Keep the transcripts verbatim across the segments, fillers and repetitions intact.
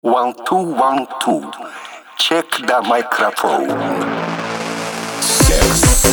One, two, one, two. Check the microphone. Секс.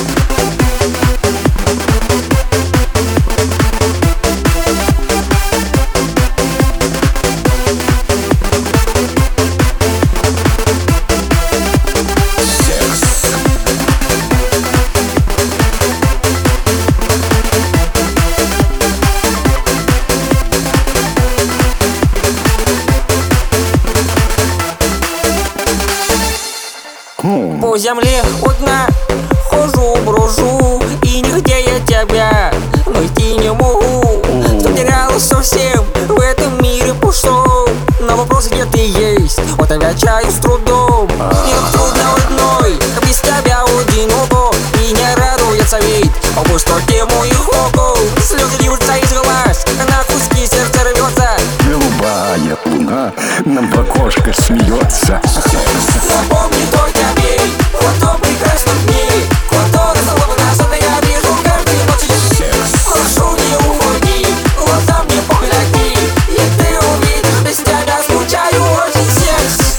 По земле одна хожу, брожу, и нигде я тебя найти не могу. Потерялась совсем в этом мире пустом. На вопрос, где ты есть, вот отвечаю с трудом. И как трудно одной, без тебя одиноко, и не радуется вид о пустоте моих окон. Слезы льются из глаз, на куски сердце рвется. Голубая луна нам в окошко смеется. Запомни только бей, потом прекрасных дней, которые словно сон я вижу каждой ночи. Прошу, не уходи, глаза мне погляди, и ты увидишь, без тебя скучаю очень. Секс.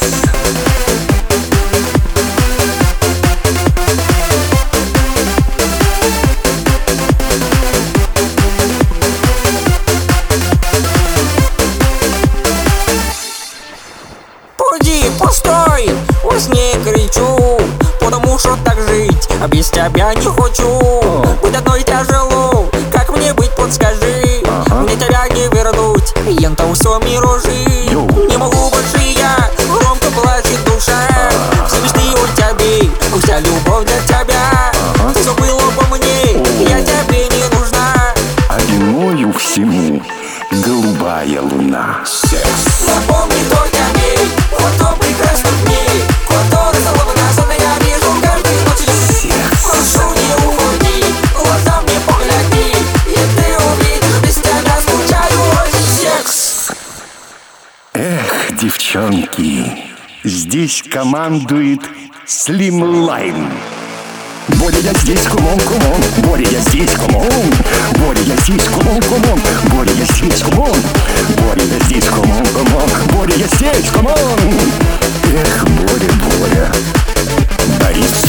Пойди, постой, во сне кричу, потому что так жить, а без тебя не хочу. Быть одной тяжело, как мне быть, подскажи. Мне тебя не вернуть, ента все миражи. Не могу больше я, громко плачет душа. Все мечты о тебе, вся любовь для тебя. Ты забыла обо мне, я тебе не нужна. А виною всему голубая луна. Секс. Запомни только бей, потом прекрасных дней, которые словно сон я вижу каждой ночи. Прошу, не уходи, глаза мне погляди, и ты увидишь, без тебя скучаю очень. Секс. Эх, девчонки, здесь командует Слимлайн. Боря, я здесь, кумон, кумон. Боря, я здесь, кумон. Боря, я здесь, кумон, кумон. Боря, я здесь, кумон. Боря, я здесь, кумон, кумон. Боря, я здесь, кумон. Эх, Боря, Боря. Борис.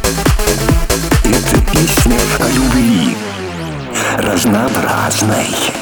Это песня о любви разнообразной.